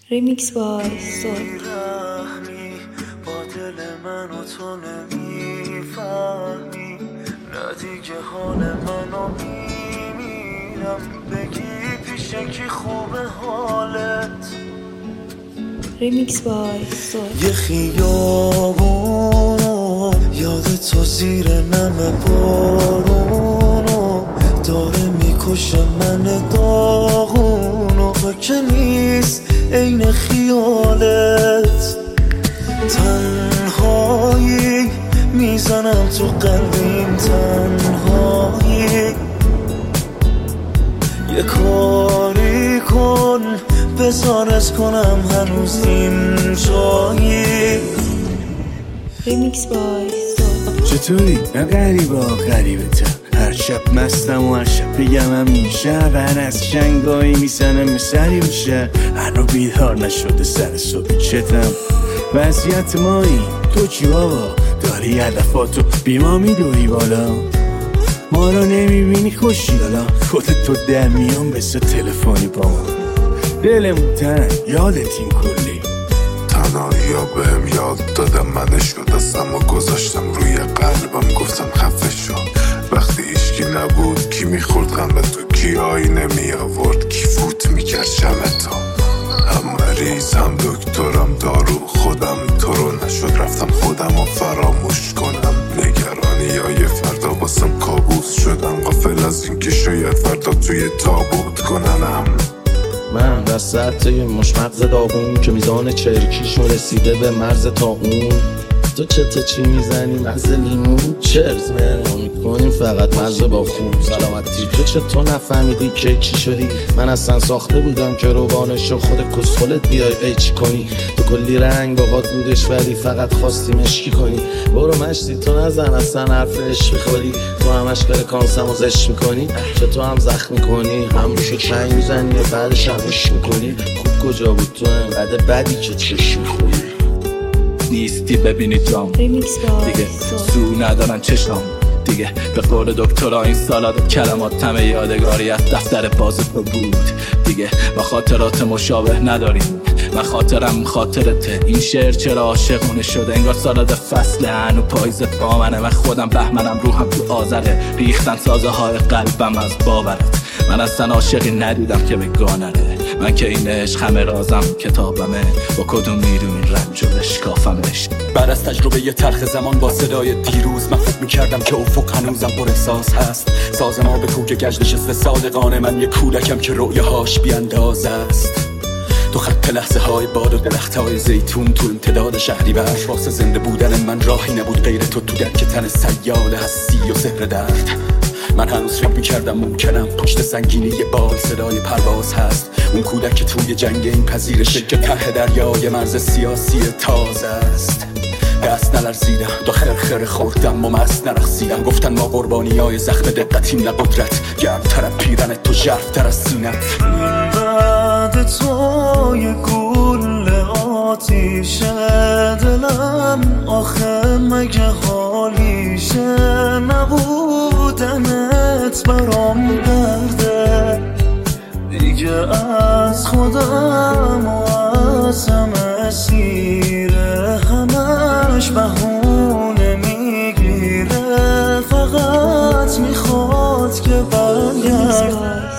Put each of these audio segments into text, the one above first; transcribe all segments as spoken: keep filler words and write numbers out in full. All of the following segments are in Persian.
ریمیکس بای سول. با دل من و تو نمیفهمی، نه دیگه حال منو میمیرم، بگی پیشه کی خوبه حالت. ریمیکس بای سول. یه خیابونو یاد تو زیر نم بارونو داره میکشه من داغونو، تو که نیست این خیالت. تنهایی میزنم تو قلبیم، تنهایی یه کاری کن بزارت کنم هنوز این جایی. ریمیکس بای سول. چطوری؟ نه غریبا غریبتم، هر شب مستم و هر شب بگم همین شب، هر از شنگایی میزنم سری بشه، هر رو بیدار نشده سر صبح چتم. وضعیت مایی تو چی بابا؟ داری هدفاتو بیما میدوی بالا، ما رو نمیبینی خوشی حالا خودت تو در میان بسه تلفنی با ما، دلمون تنگ یادت این کلی تنهایی ها بهم یاد دادم، منش رو دستم و گذاشتم روی قلبم، گفتم خفه شو. وقتی ایشکی نبود کی میخورد غم تو، کی آینه می آورد، کی فوت میکرد شب تو. هم مریض هم دکترم دارو، خودم تو رو نشد رفتم خودم رو فراموش کنم. نگرانی های فردا باسم کابوس شدم، غافل از این که شاید فردا توی تابوت کننم. من وسط یه مش مغز داغون که میزان چرکیشون رسیده به مرز تا اون. تو چته چی میزنی مغز لیمون، چرز مرمو میکنیم فقط مغز با خون. سلامتی تو چطور نفهمیدی که چی شدی؟ من اصلا ساخته بودم که روبانشو خود کسخلت بیای قیچی کنی. تو کلی رنگ باقات بودش ولی فقط خواستی مشکی کنی. برو مشتی تو نزن اصلا حرف عشق میخوری، تو همش بره کانسم و زشت میکنی. چطور هم زخم میکنی هم روشو چنگ میزنی و بعدش هم عشق میکنی. خوب کجا بود تو انقدر بدی که چشم میخوری؟ نیستی ببینی جام دیگه سو ندارن چشم دیگه. به قول دکترا این سالاد کلمات تمه یادگاری از دفتر باز تو بود دیگه. و خاطرات مشابه نداریم، من خاطرم خاطرته. این شعر چرا عاشقونه شده انگار سالاد فصل هنو پاییز با منه. من خودم بهمنم روحم تو آذره، ریختن سازه های قلبم از باورت. من اصلا عاشقی ندیدم که به گانره، من که این عشق همه رازم کتابمه. با کدوم میدون این رنج و بشکافمش. بعد از تجربه یه تلخ زمان با صدای دیروز، من فکر میکردم که افق هنوزم پر احساس هست. ساز ما به کوک گشت نشسته صادقانه، من یه کودکم که رؤیاهاش بیانداز است. تو خط لحظه های باد و درخت های زیتون، تو امتداد شهری برش واسه زنده بودن من راهی نبود غیر تو. تو درک تن سیال هستی و سحر درد، من هنوز فکر میکردم ممکنم پشت سنگینی بال صدای پرواز هست. اون کودک که توی جنگ این پذیرشه که ته دریای مرز سیاسی تازه است. دست نلرزیدم دا خرخر خوردم و مست نرخصیدم. گفتن ما قربانی های زخم دقتیم نه قدرت، گرمتر از پیرن تو ژرفتر از سینت. بعد تو یه گل آتیشه دلم، آخه مگه حالیشه نبودنت برام درده دیگه. از خودم و از همه سیره، همش بهونه میگیره، فقط میخواد که برگرد.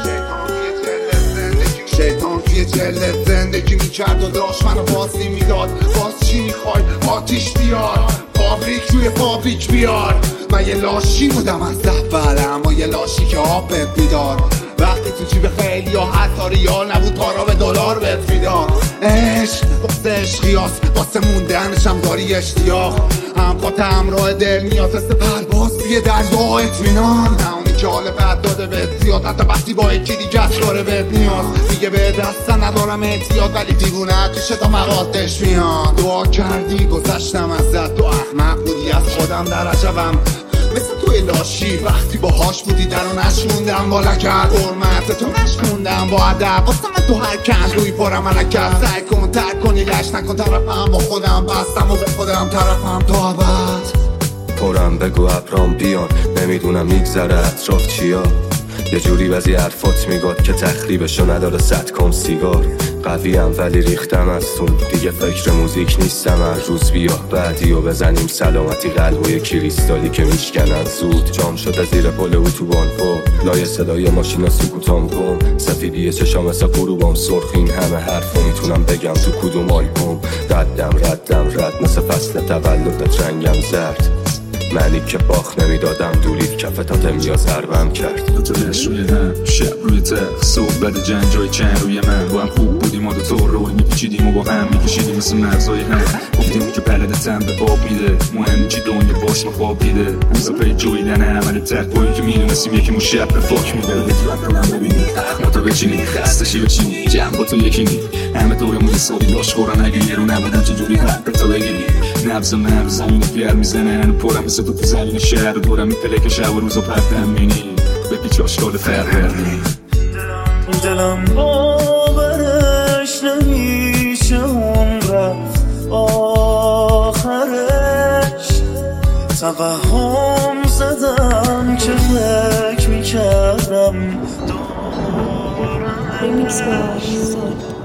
شیطان توی جلد زندگی میکرد و داشت منو بازی میداد. باز چی میخوای؟ آتیش بیار، فابریک روی فابریک بیار. من یه لاشی بودم از اول، اما یه لاشی که آب بهت میداد. وقتی تو جیب خیلی یا حتی ریال نبود، پارا به دلار بهت میداد. عشق واسه عشقیاس، واسه موندنشم داری اشتیاق. هم پا همراه دل میاد مثل پرواز توی دریا اطمینان. نه اونی که حال بد داده بهت زیاد، حتی وقتی با یکی دیگه از داره بهت نیاز. دیگه به دستن ندارم احتیاط، ولی دیوونه توشه تا مقادش میان. دعا کردی گذشتم ازت، تو احمق بودی از خودم در عجبم. مثل توی لاشی وقتی باهاش بودی در رو نشوندم با لکت. حرمت تو نشکوندم با ادب، واسه من تو هر کن روی پارم ملکت. سعی کن ترک کنی لش نکن طرفم، با خودم بستم و به خودم طرفم تا ابد. پرم بگو ابرام بیان، نمیدونم میگذره اطراف چیا. یه جوری بعضی حرفات میگاد که تخریبشو نداره صد کن سیگار. قویم ولی ریختم از تون، دیگه فکر موزیک نیستم. هر روز بیا بعدی و بزنیم سلامتی قلب و یه کریستالی که میشکنن زود. جام شده زیر پل اتوبان فوق لای صدای ماشینا سکوتام کن، سفیدی چشام مثل غروبام سرخ. این همه حرفو میتونم بگم تو کدوم آلبوم. ردم ردم رد مثل فصل تولدت رنگم زرد، منی که باخ نمیدادم دورید کفتات امیا ضربم کرد. دو تا دست روی هم شب روی تخت صحبت جنگ جای چند روی من. با هم خوب بودیم ما دو تا روی میپیچیدیم و با هم میکشیدیم مثل مغزای هم. گفتیم که بلدتم به آب میده، مهم چی دنیا باش ما خواب دیده. روزا پی جویدن عمل تقوایی که میدونستیم یکی مو شب به فاک میده. رد کنم ببینی اخماتو بچینی خستشی بچینی جمع با تو یکی نی همه دورمون یه سالی داشت خورن. اگه یه رو نبودم چجوری حق تو بگیری. نبض و نبض زمین و گرم میزنن و پرم مثل تو تو زمین شهر. دورم میپله شب و روزا پردم مینی به پیچ آشکال فرهرنی. دلم باورش نمیشه اون رفت آخرش. توهم زدم که فکر میکردم Remix by Soul.